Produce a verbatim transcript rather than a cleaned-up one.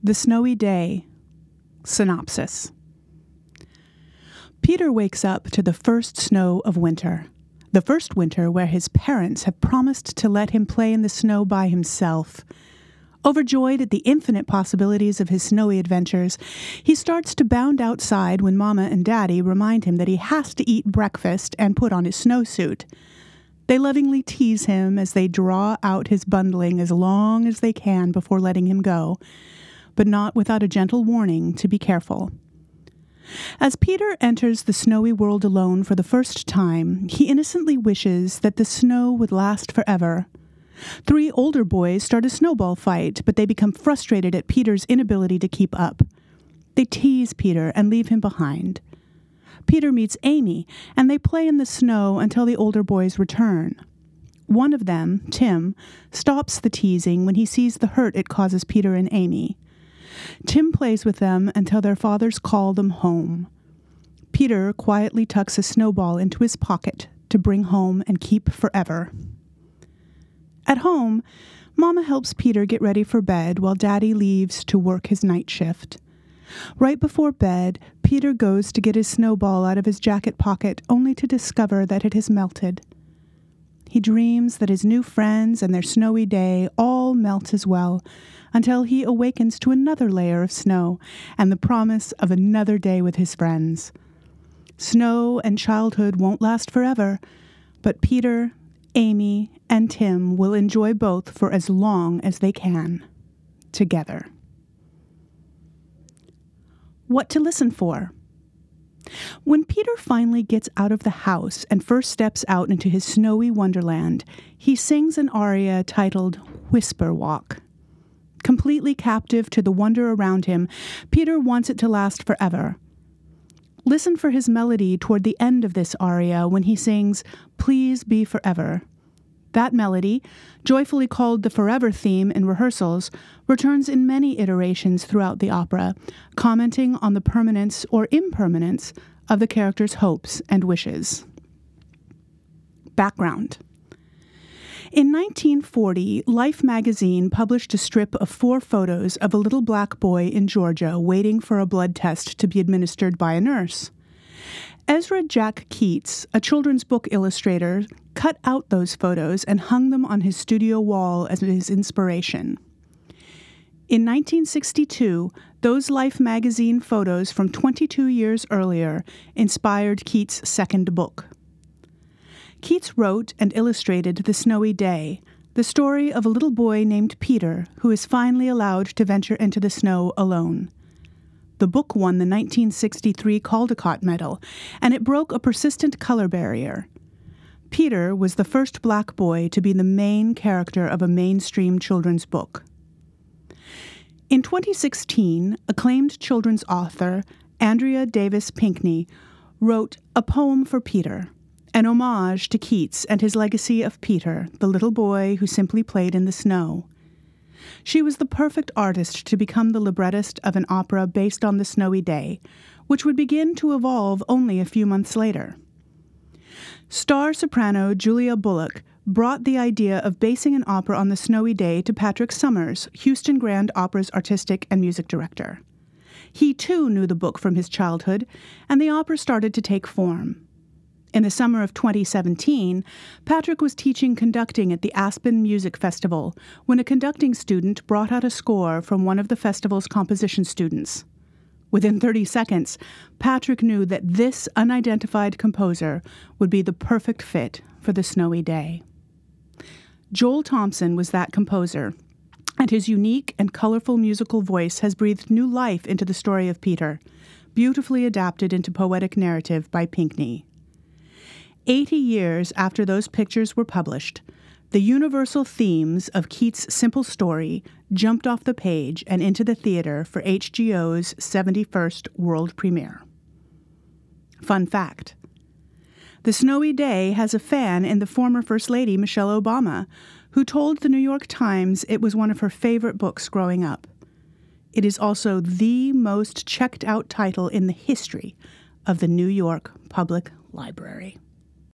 The Snowy Day. Synopsis. Peter wakes up to the first snow of winter. The first winter where his parents have promised to let him play in the snow by himself. Overjoyed at the infinite possibilities of his snowy adventures, he starts to bound outside when Mama and Daddy remind him that he has to eat breakfast and put on his snowsuit. They lovingly tease him as they draw out his bundling as long as they can before letting him go, but not without a gentle warning to be careful. As Peter enters the snowy world alone for the first time, he innocently wishes that the snow would last forever. Three older boys start a snowball fight, but they become frustrated at Peter's inability to keep up. They tease Peter and leave him behind. Peter meets Amy, and they play in the snow until the older boys return. One of them, Tim, stops the teasing when he sees the hurt it causes Peter and Amy. Tim plays with them until their fathers call them home. Peter quietly tucks a snowball into his pocket to bring home and keep forever. At home, Mama helps Peter get ready for bed while Daddy leaves to work his night shift. Right before bed, Peter goes to get his snowball out of his jacket pocket only to discover that it has melted. He dreams that his new friends and their snowy day all melt as well, until he awakens to another layer of snow and the promise of another day with his friends. Snow and childhood won't last forever, but Peter, Amy, and Tim will enjoy both for as long as they can, together. What to listen for? When Peter finally gets out of the house and first steps out into his snowy wonderland, he sings an aria titled Whisper Walk. Completely captive to the wonder around him, Peter wants it to last forever. Listen for his melody toward the end of this aria when he sings, Please Be Forever. That melody, joyfully called the Forever theme in rehearsals, returns in many iterations throughout the opera, commenting on the permanence or impermanence of the character's hopes and wishes. Background. In nineteen forty, Life magazine published a strip of four photos of a little black boy in Georgia waiting for a blood test to be administered by a nurse. Ezra Jack Keats, a children's book illustrator, cut out those photos and hung them on his studio wall as his inspiration. In nineteen sixty-two, those Life magazine photos from twenty-two years earlier inspired Keats' second book. Keats wrote and illustrated The Snowy Day, the story of a little boy named Peter who is finally allowed to venture into the snow alone. The book won the nineteen sixty-three Caldecott Medal, and it broke a persistent color barrier. Peter was the first black boy to be the main character of a mainstream children's book. In twenty sixteen, acclaimed children's author Andrea Davis Pinkney wrote A Poem for Peter, an homage to Keats and his legacy of Peter, the little boy who simply played in the snow. She was the perfect artist to become the librettist of an opera based on the Snowy Day, which would begin to evolve only a few months later. Star soprano Julia Bullock brought the idea of basing an opera on the Snowy Day to Patrick Summers, Houston Grand Opera's artistic and music director. He, too, knew the book from his childhood, and the opera started to take form. In the summer of twenty seventeen, Patrick was teaching conducting at the Aspen Music Festival when a conducting student brought out a score from one of the festival's composition students. Within thirty seconds, Patrick knew that this unidentified composer would be the perfect fit for the Snowy Day. Joel Thompson was that composer, and his unique and colorful musical voice has breathed new life into the story of Peter, beautifully adapted into poetic narrative by Pinkney. Eighty years after those pictures were published, the universal themes of Keats' simple story jumped off the page and into the theater for H G O's seventy-first world premiere. Fun fact: The Snowy Day has a fan in the former First Lady Michelle Obama, who told the New York Times it was one of her favorite books growing up. It is also the most checked-out title in the history of the New York Public Library.